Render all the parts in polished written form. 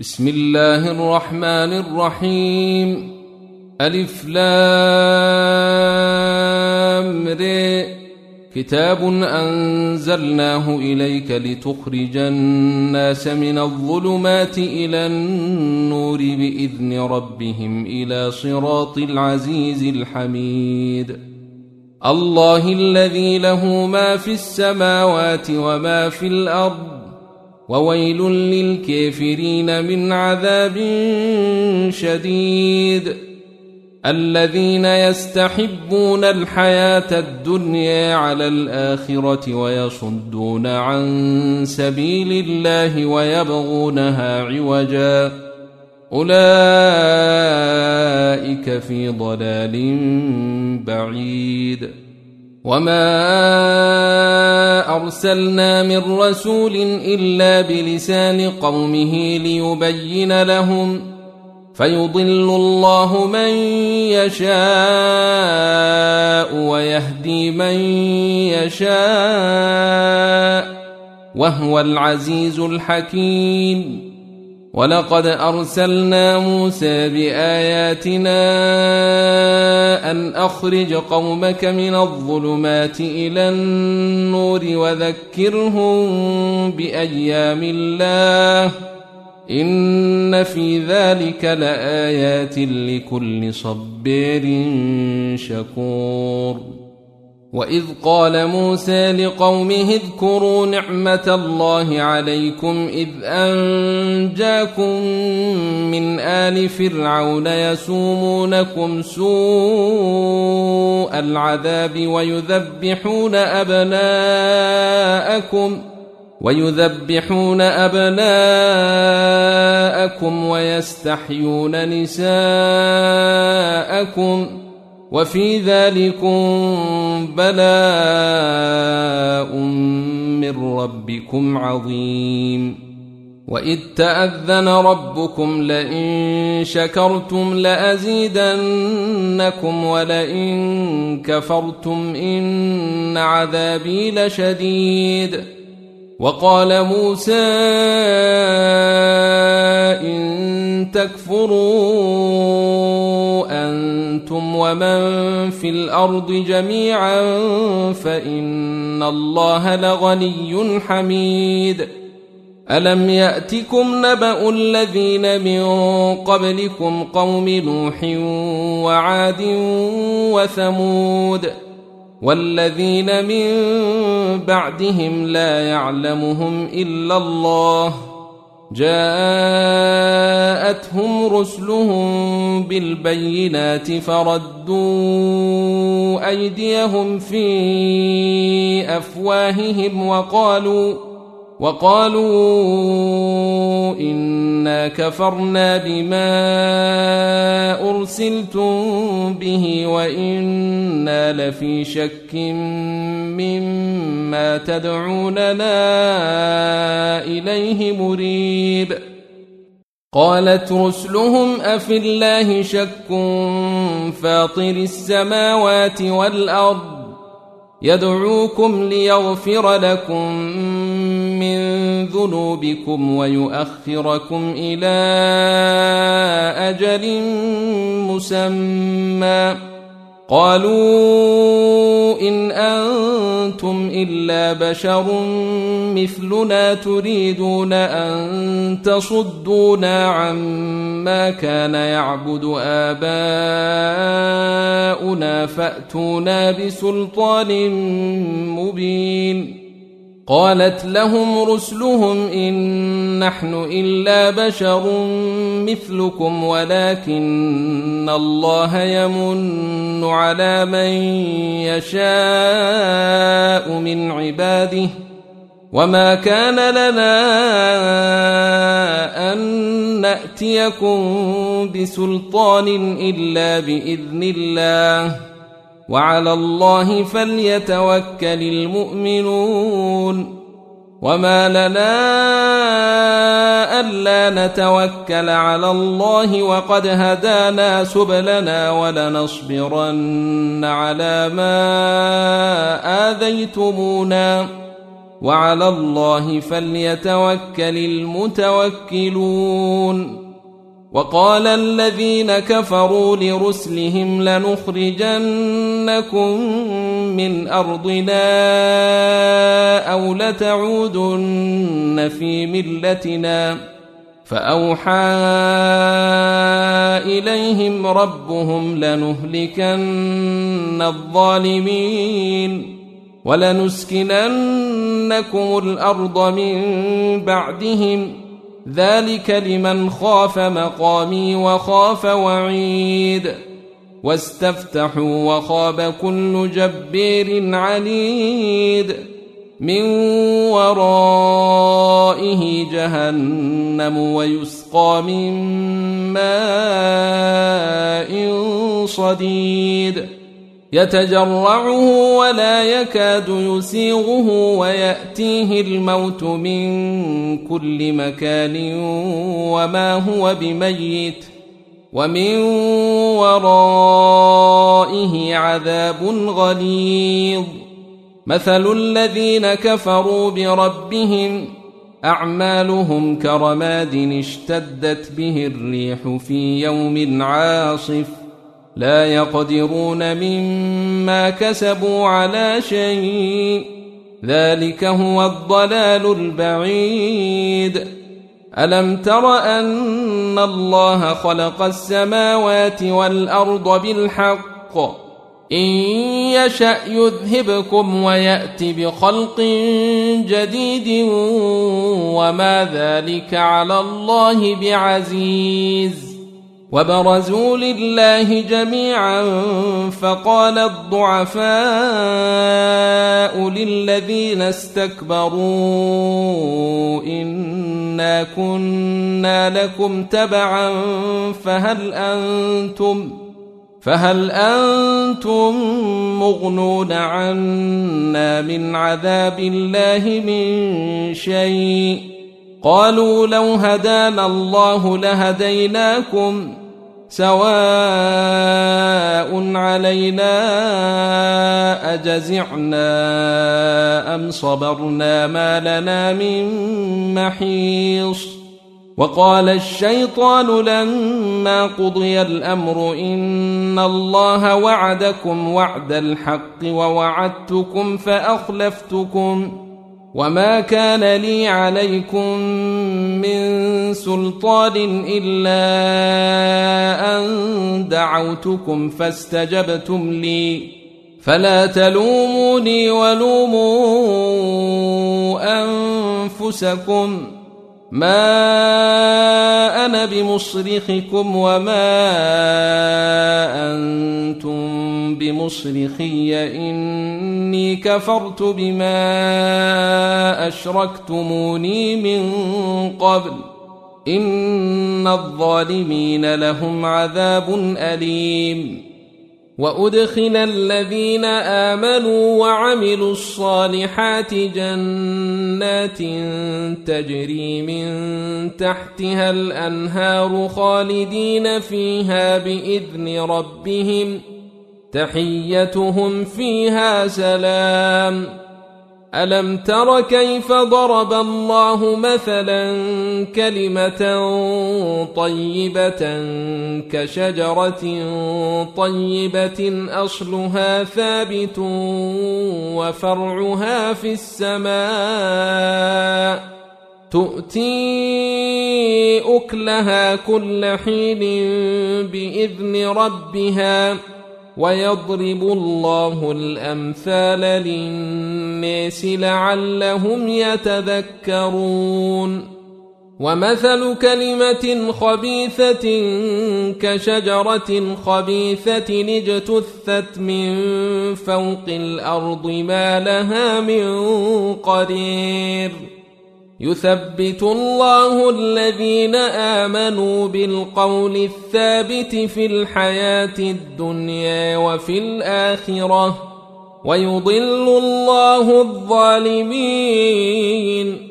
بسم الله الرحمن الرحيم. ألف لام ر. كتاب أنزلناه إليك لتخرج الناس من الظلمات إلى النور بإذن ربهم إلى صراط العزيز الحميد. الله الذي له ما في السماوات وما في الأرض، وويل للكافرين من عذاب شديد. الذين يستحبون الحياة الدنيا على الآخرة ويصدون عن سبيل الله ويبغونها عوجا، أولئك في ضلال بعيد. وما أرسلنا من رسول إلا بلسان قومه ليبين لهم، فيضل الله من يشاء ويهدي من يشاء، وهو العزيز الحكيم. ولقد أرسلنا موسى بآياتنا أن أخرج قومك من الظلمات إلى النور وذكرهم بأيام الله، إن في ذلك لآيات لكل صبار شكور. وإذ قال موسى لقومه اذكروا نعمة الله عليكم إذ أنجاكم من آل فرعون يسومونكم سوء العذاب ويذبحون أبناءكم ويستحيون نساءكم، وفي ذلكم بلاء من ربكم عظيم. وإذ تأذن ربكم لئن شكرتم لأزيدنكم ولئن كفرتم إن عذابي لشديد. وقال موسى إن تكفروا أنتم ومن في الأرض جميعا فإن الله لغني حميد. ألم يأتكم نبأ الذين من قبلكم قوم نوح وعاد وثمود والذين من بعدهم لا يعلمهم إلا الله، جاءتهم رسلهم بالبينات فردوا أيديهم في أفواههم وقالوا إنا كفرنا بما أرسلتم به وإنا لفي شك مما تدعوننا إليه مريب. قالت رسلهم أفي الله شك فاطر السماوات والأرض يدعوكم ليغفر لكم من ذنوبكم ويؤخركم إلى أجل مسمى. قالوا إن أنتم إلا بشر مثلنا تريدون أن تصدونا عما كان يعبد آباؤنا فأتونا بسلطان مبين. قالت لهم رسلهم إن نحن إلا بشر مثلكم ولكن الله يمن على من يشاء من عباده، وما كان لنا أن نأتيكم بسلطان إلا بإذن الله، وعلى الله فليتوكل المؤمنون. وما لنا ألا نتوكل على الله وقد هدانا سبلنا ولنصبرن على ما آذيتمونا وعلى الله فليتوكل المتوكلون. وقال الذين كفروا لرسلهم لنخرجنكم من أرضنا أو لتعودن في ملتنا فأوحى إليهم ربهم لنهلكن الظالمين ولنسكننكم الأرض من بعدهم ذلك لمن خاف مقامي وخاف وعيد. واستفتحوا وخاب كل جبار عنيد من ورائه جهنم ويسقى من ماء صديد يتجرعه ولا يكاد يسيغه ويأتيه الموت من كل مكان وما هو بميت ومن ورائه عذاب غليظ. مثل الذين كفروا بربهم أعمالهم كرماد اشتدت به الريح في يوم عاصف لا يقدرون مما كسبوا على شيء ذلك هو الضلال البعيد. ألم تر أن الله خلق السماوات والأرض بالحق إن يشأ يذهبكم ويأت بخلق جديد وما ذلك على الله بعزيز. وبرزوا لله جميعا فقال الضعفاء للذين استكبروا إنا كنا لكم تبعا فهل أنتم مغنون عنا من عذاب الله من شيء قالوا لو هدانا الله لهديناكم سواء علينا أجزعنا أم صبرنا ما لنا من محيص. وقال الشيطان لما قضي الأمر إن الله وعدكم وعد الحق ووعدتكم فأخلفتكم وما كان لي عليكم من سلطان إلا أن دعوتكم فاستجبتم لي فلا تلوموني ولوموا أنفسكم ما أنا بمصرخكم وما أنتم بمصرخي إني كفرت بما أشركتموني من قبل إن الظالمين لهم عذاب أليم. وأدخل الذين آمنوا وعملوا الصالحات جنات تجري من تحتها الأنهار خالدين فيها بإذن ربهم تحيتهم فيها سلام. ألم تر كيف ضرب الله مثلا كلمة طيبة كشجرة طيبة أصلها ثابت وفرعها في السماء تؤتي أكلها كل حين بإذن ربها ويضرب الله الأمثال للناس لعلهم يتذكرون. ومثل كلمة خبيثة كشجرة خبيثة اجتثت من فوق الأرض ما لها من قرير. يثبت الله الذين آمنوا بالقول الثابت في الحياة الدنيا وفي الآخرة ويضل الله الظالمين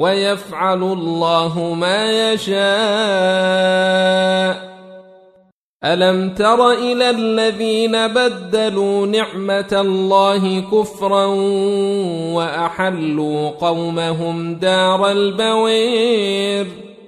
ويفعل الله ما يشاء. ألم تر إلى الذين بدلوا نعمة الله كفرا وأحلوا قومهم دار البوير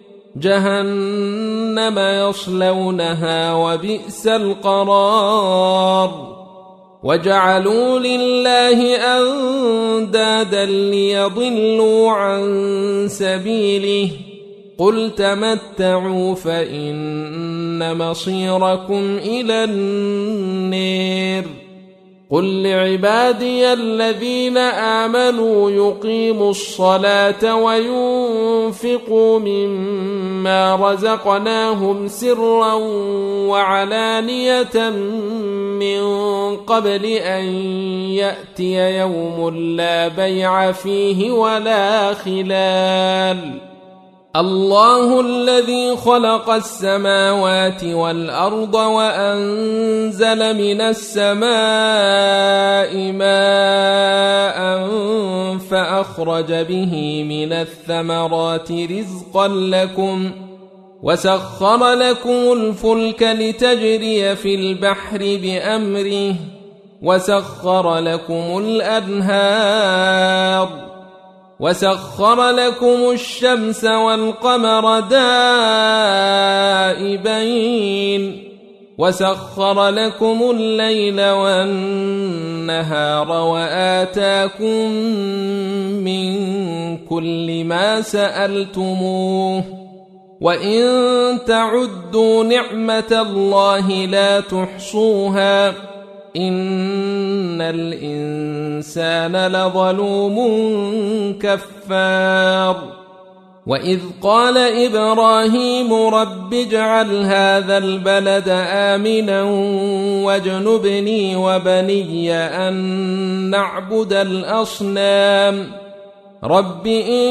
جهنم يصلونها وبئس القرار وجعلوا لله أندادا ليضلوا عن سبيله قل تمتعوا فإن مصيركم إلى النار قل لعبادي الذين آمنوا يقيموا الصلاة وينفقوا مما رزقناهم سرا وعلانية من قبل أن يأتي يوم لا بيع فيه ولا خلال الله الذي خلق السماوات والأرض وأنزل من السماء ماء فأخرج به من الثمرات رزقا لكم وسخر لكم الفلك لتجري في البحر بأمره وسخر لكم الأنهار وسخر لكم الشمس والقمر دائبين وسخر لكم الليل والنهار وآتاكم من كل ما سألتموه وإن تعدوا نعمة الله لا تحصوها إن الإنسان لظلوم كفار وإذ قال إبراهيم رب اجعل هذا البلد آمنا واجنبني وبني أن نعبد الأصنام رب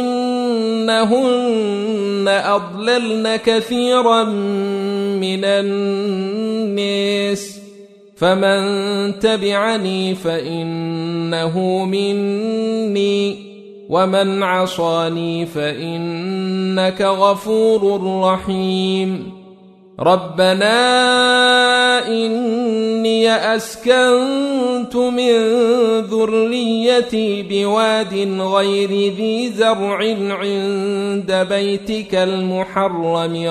إنهن أضللن كثيرا من الناس فمن تبعني فإنه مني ومن عصاني فإنك غفور رحيم ربنا إني أسكنت من ذريتي بواد غير ذي زرع عند بيتك المحرم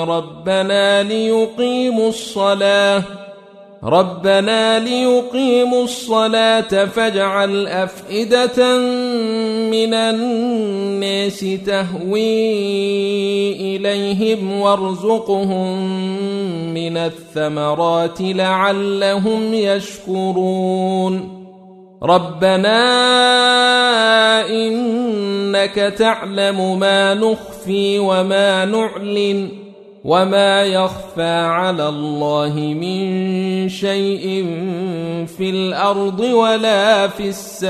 ربنا ليقيموا الصلاة فاجعل أفئدة من الناس تهوي إليهم وارزقهم من الثمرات لعلهم يشكرون ربنا إنك تعلم ما نخفي وما نعلن وما يخفى على الله من شيء في الأرض ولا في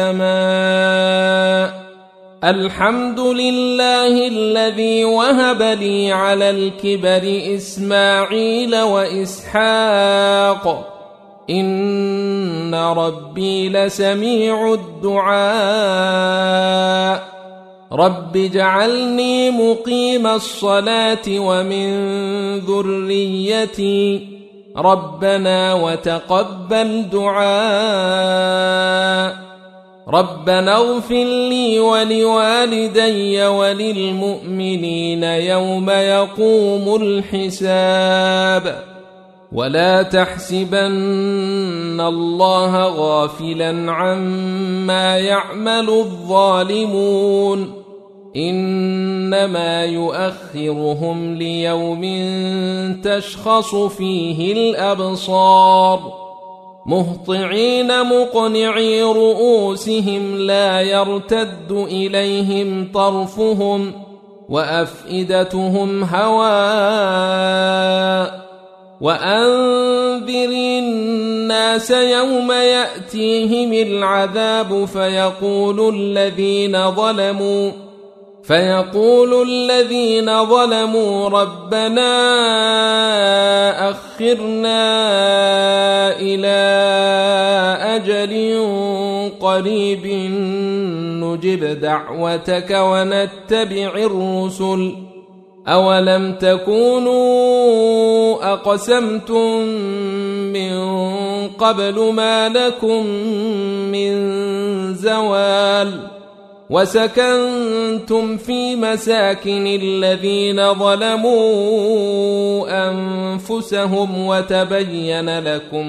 السماء الحمد لله الذي وهب لي على الكبر إسماعيل وإسحاق إن ربي لسميع الدعاء رب اجعلني مقيم الصلاة ومن ذريتي ربنا وتقبل دعاء ربنا اغفر لي ولوالدي وللمؤمنين يوم يقوم الحساب ولا تحسبن الله غافلا عما يعمل الظالمون إنما يؤخرهم ليوم تشخص فيه الأبصار مهطعين مقنعي رؤوسهم لا يرتد إليهم طرفهم وأفئدتهم هواء وأنذر الناس يوم يأتيهم العذاب فيقول الذين ظلموا ربنا أخرنا إلى أجل قريب نجب دعوتك ونتبع الرسل أولم تكونوا أقسمتم من قبل ما لكم من زوال وسكنتم في مساكن الذين ظلموا أنفسهم وتبين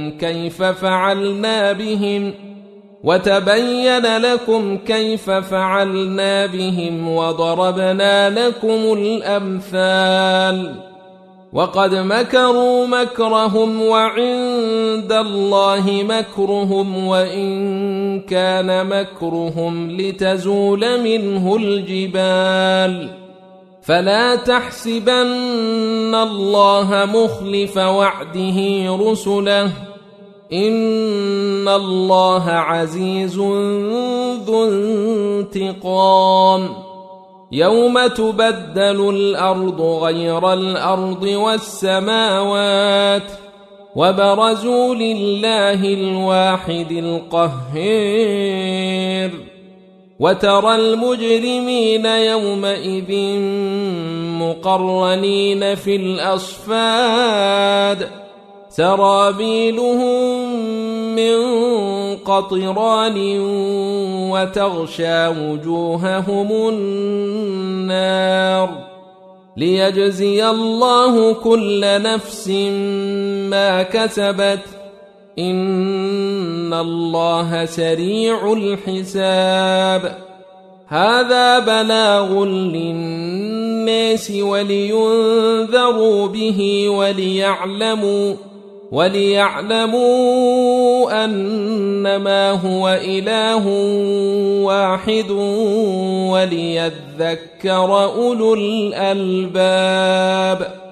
لكم كيف فعلنا بهم وضربنا لكم الأمثال وقد مكروا مكرهم وعند الله مكرهم وإن كان مكرهم لتزول منه الجبال فلا تحسبن الله مخلف وعده رسله إن الله عزيز ذو انتقام يوم تبدل الأرض غير الأرض والسماوات وبرزوا لله الواحد القهار وترى المجرمين يومئذ مقرنين في الأصفاد سرابيلهم من قطران وتغشى وجوههم النار ليجزي الله كل نفس ما كسبت إن الله سريع الحساب هذا بلاغ للناس ولينذروا به وليعلموا أنما هو إله واحد وليذكر أولو الألباب